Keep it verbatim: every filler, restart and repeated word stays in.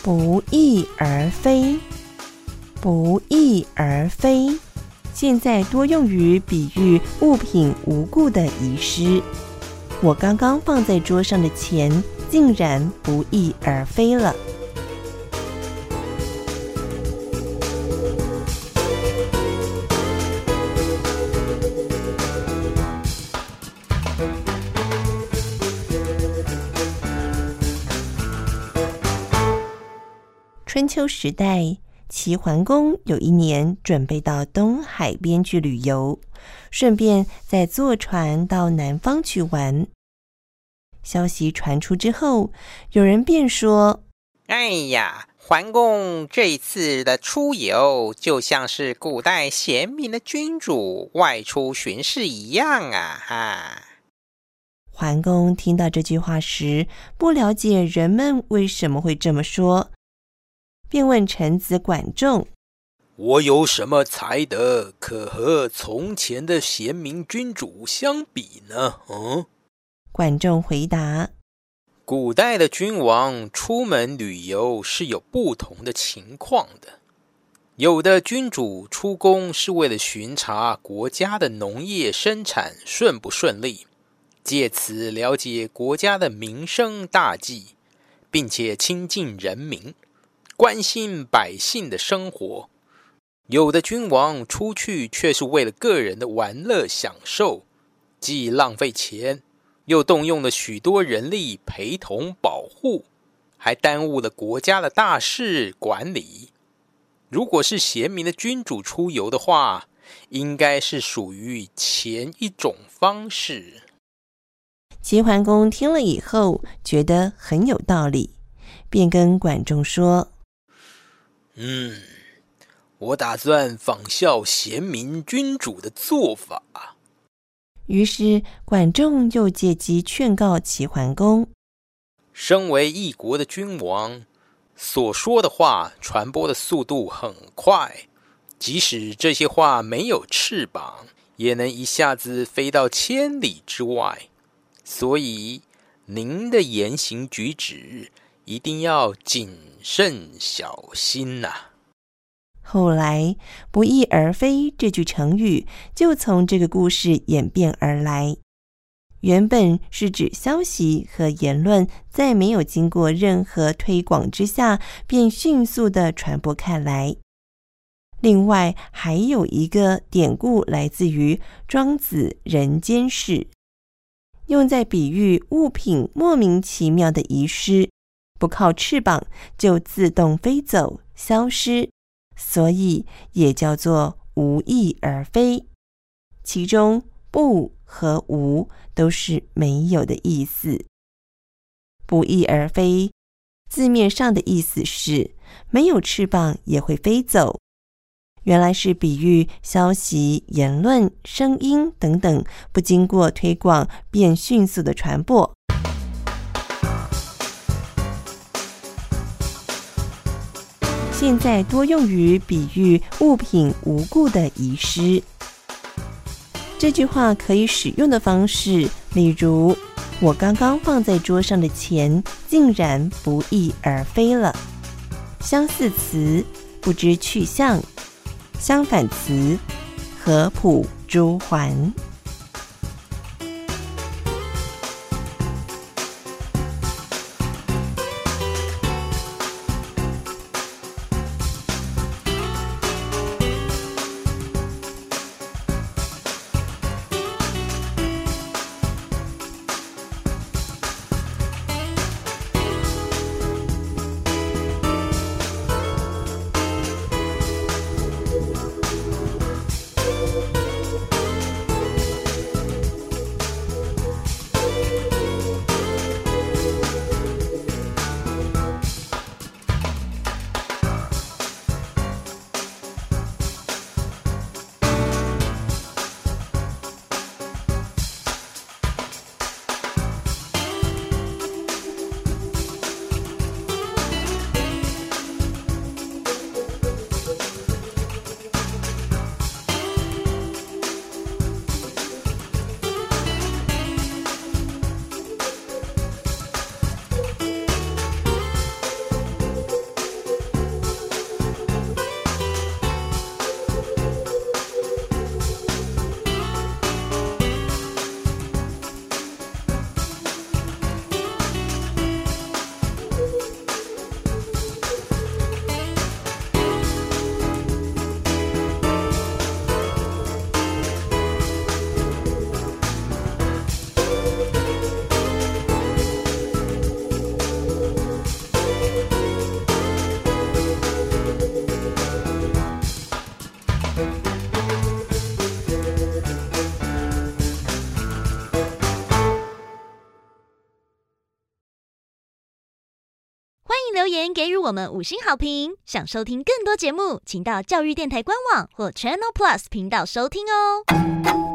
不翼而飞，不翼而飞，现在多用于比喻物品无故的遗失。我刚刚放在桌上的钱竟然不翼而飞了。春秋时代，齐桓公有一年准备到东海边去旅游，顺便再坐船到南方去玩。消息传出之后，有人便说： 哎呀，桓公这一次的出游就像是古代贤明的君主外出巡视一样啊！哈。 桓公听到这句话时，不了解人们为什么会这么说，便问臣子管仲： 我有什么才德可和从前的贤明君主相比呢？嗯？ 管仲回答： 古代的君王出门旅游是有不同的情况的。有的君主出宫是为了巡查国家的农业生产顺不顺利，借此了解国家的民生大计，并且亲近人民，关心百姓的生活。有的君王出去却是为了个人的玩乐享受，既浪费钱，又动用了许多人力陪同保护，还耽误了国家的大事管理。如果是贤明的君主出游的话，应该是属于前一种方式。 齐桓公听了以后，觉得很有道理，便跟管仲说： 嗯，我打算仿效贤明君主的做法。 于是管仲又借机劝告齐桓公： 身为一国的君王，所说的话传播的速度很快，即使这些话没有翅膀，也能一下子飞到千里之外。所以您的言行举止一定要谨慎小心呐、啊。 后来不翼而飞这句成语就从这个故事演变而来，原本是指消息和言论在没有经过任何推广之下便迅速地传播开来。另外还有一个典故来自于庄子人间世，用在比喻物品莫名其妙的遗失，不靠翅膀就自动飞走消失，所以也叫做无翼而飞。其中不和无都是没有的意思。不翼而飞字面上的意思是没有翅膀也会飞走，原来是比喻消息、言论、声音等等不经过推广便迅速的传播。现在多用于比喻物品无故的遗失。这句话可以使用的方式，例如我刚刚放在桌上的钱竟然不翼而飞了。相似词不知去向，相反词合浦珠还。 留言给予我们五星好评。想收听更多节目，请到教育电台官网或 Channel Plus 频道收听哦。